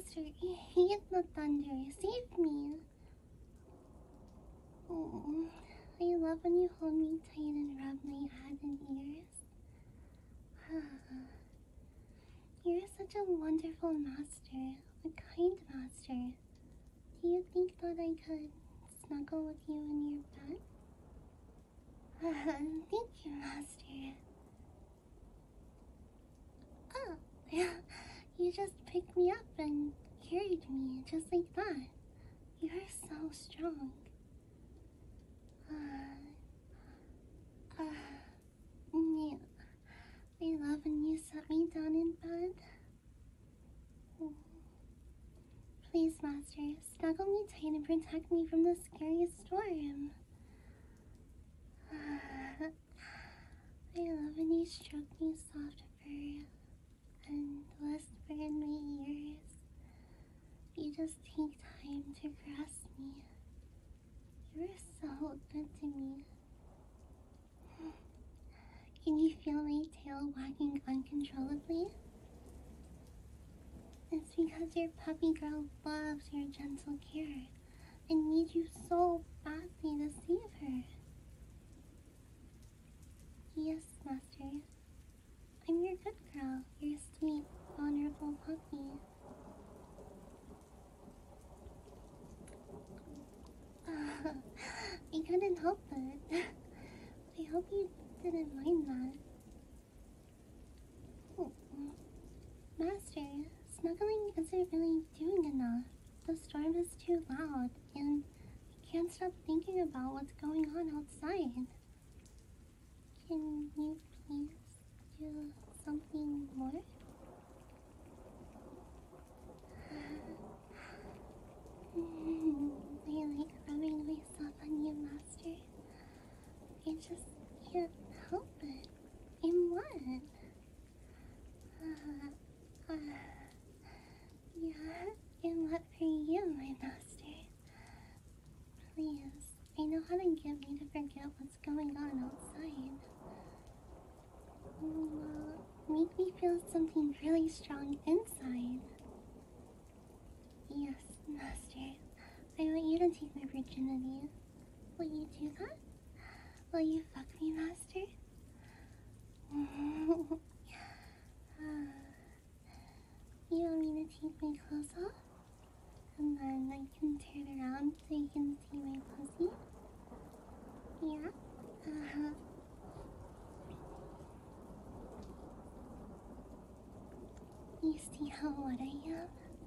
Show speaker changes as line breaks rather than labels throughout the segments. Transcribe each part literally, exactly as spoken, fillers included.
Master, I hate the thunder. Save me. Oh, I love when you hold me tight and rub my head and ears. You're such a wonderful master, a kind master. Do you think that I could snuggle with you in your bed? Thank you, master. Oh, you just picked me up and carried me just like that. You are so strong. Uh, uh, yeah. I love when you set me down in bed. Please, master, snuggle me tight and protect me from the scary storm. Uh, I love when you stroke me soft fur and whisper in my ears. You just take time to caress me. You're so good to me. Can you feel my tail wagging uncontrollably? It's because your puppy girl loves your gentle care and needs you so badly to save her. Yes, master. I'm your good girl, your sweet, vulnerable puppy. Uh, I couldn't help it. I hope you didn't mind that. Oh, master, snuggling isn't really doing enough. The storm is too loud, and I can't stop thinking about what's going on outside. Can you please do something more? I like rubbing myself on you, master. I just can't help it. I'm one. Uh, uh, yeah, I'm what for you, my master. Please, I know how to get me to forget what's going on outside. Well, make me feel something really strong inside. Yes, master. I want you to take my virginity. Will you do that? Will you fuck me, master? uh, you want me to take my clothes off? And then I can turn around so you can see my pussy? Yeah? Uh-huh. You see how wet I am?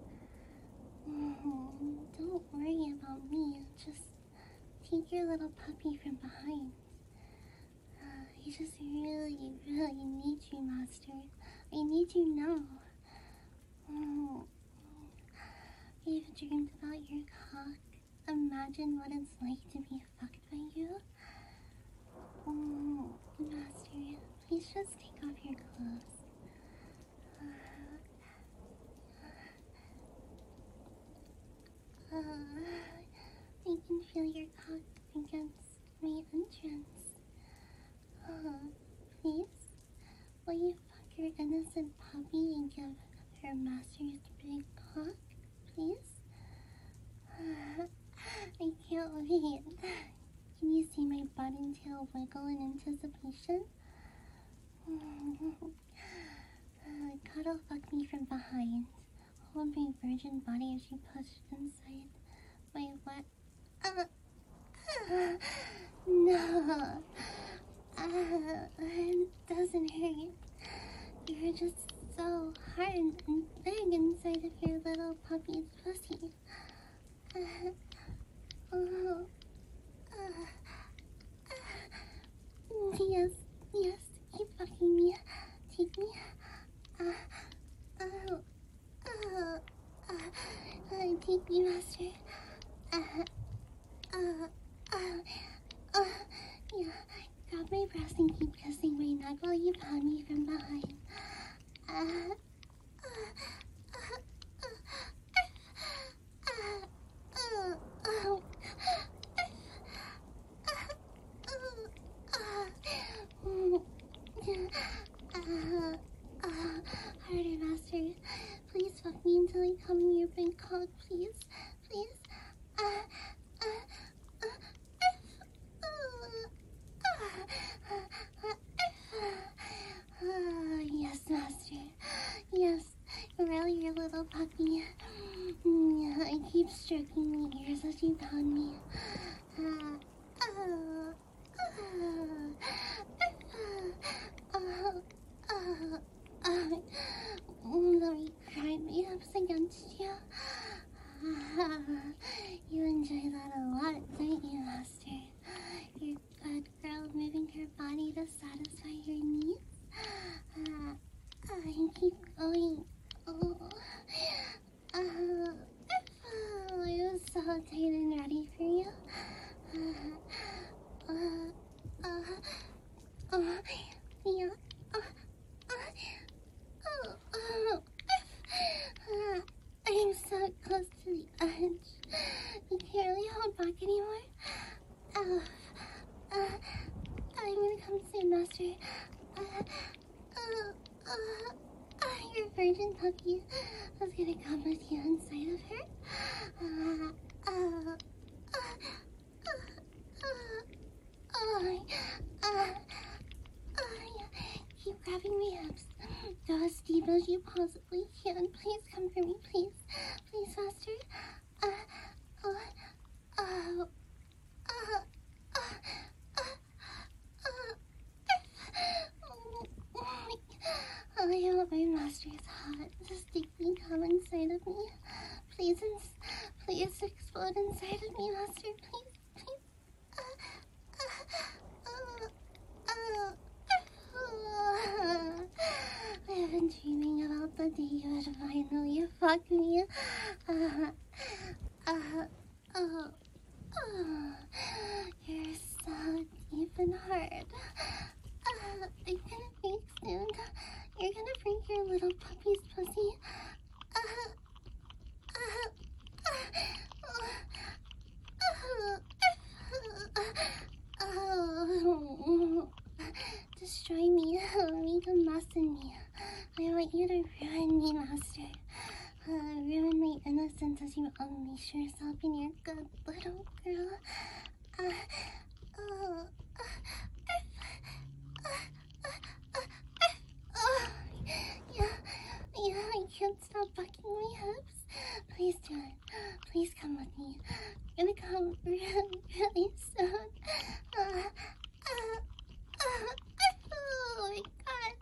Oh, don't worry about me. Just take your little puppy from behind. Uh, I just really, really need you, master. I need you now. Oh, I've dreamed about your cock. Imagine what it's like to be fucked by you. Oh, master, please just take off your clothes. Uh, I can feel your cock against my entrance. Uh, please, will you fuck your innocent puppy and give her master's big cock, please? Uh, I can't wait. Can you see my butt and tail wiggle in anticipation? Uh, cuddle fuck me from behind. Hold my virgin body as you push inside my wet. Uh, uh, no. Uh, it doesn't hurt. You're just so hard and big inside of your little puppy's pussy. Uh, oh. Uh, uh, yes, yes, keep fucking me. Take me. Uh, oh. Uh, uh, uh, take me, master. Uh, uh, uh, uh, yeah. Grab my breast and keep kissing my neck while you pound me from behind. Uh, uh, uh, uh, uh, uh, uh, uh, uh, harder, master. Please fuck me until I come in your big cock, please? Please? Uh, uh, uh, uh, uh, uh, uh, uh, yes, master. Yes, really, your little puppy. Mm, I keep stroking my ears as you pound me. Uh, uh, uh, uh, uh, uh, let me cry my hips against you. Uh, you enjoy that a lot, don't you, master? You're a good girl moving her body to satisfy your needs. Uh, uh, keep going. Oh, uh, uh, I'm so tight and ready for you. Uh, uh, uh, uh, yeah, uh, uh, uh, uh, I'm so close to the edge. You can't really hold back anymore. Uh, uh, I'm gonna come soon, master. Uh, uh, uh, uh, your virgin puppy is gonna come with you inside of her. Uh, uh, uh, uh, uh, uh, uh, uh, keep grabbing my hips. Go as deep as you possibly can. Please come for me, please. Please, master. Uh, uh, uh, uh, uh, uh, uh, I hope my master is hot. Just take me, come inside of me. Please, ins- please explode inside of me, master. Please, please. Uh, uh, uh, uh, I've been dreaming about the day you would finally fuck me. Uh, uh, uh, uh, you're so deep and hard. Uh, I'm gonna freak soon. You're gonna freak your little puppy's pussy. Uh, uh, uh, uh, uh, destroy me. Make a mess in me. I want you to ruin me, master. Uh, ruin my innocence as you unleash yourself in your good little girl. Uh, uh, uh, yeah, yeah, I can't stop bucking my hips. Please do it. Please come with me. I'm gonna come really, really soon. Uh, uh, uh, oh my god.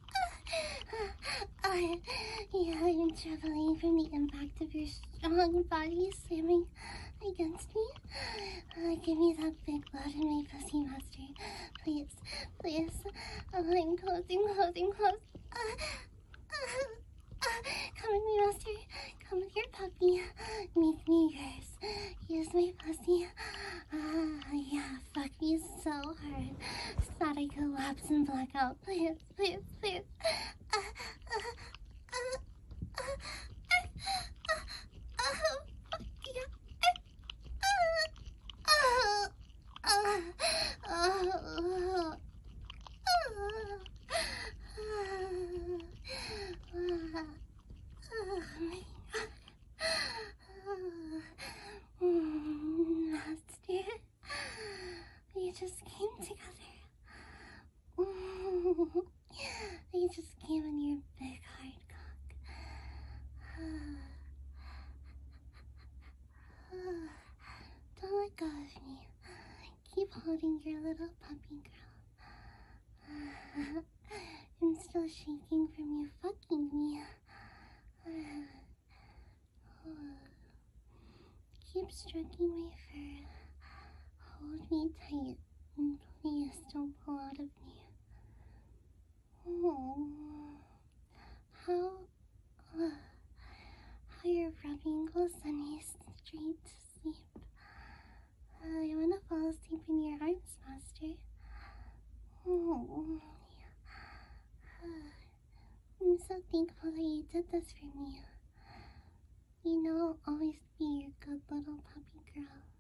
Uh, uh, yeah, I'm trembling from the impact of your strong body slamming against me. Uh, give me that big blood in my pussy, master. Please, please. Uh, I'm closing, closing, close. Uh, uh, uh, come with me, master. Come with your puppy. Make me yours. Use my pussy. Uh, yeah, fuck me so hard. So that I collapse and black out. Please, please, please. Uh, uh, uh, uh, uh, uh, uh, yeah. Uh, uh, uh, uh, Master, we just came together. We just came in your big hard cock. Don't let go of me. Keep holding your little puppy girl. I'm still shaking from you fucking me. Keep stroking my fur. Hold me tight. And please don't pull out of me. Oh, how, uh, how your rubbing goes send me straight to sleep. Uh, I wanna fall asleep in your arms, master. Oh, yeah. uh, I'm so thankful that you did this for me. You know I'll always be your good little puppy girl.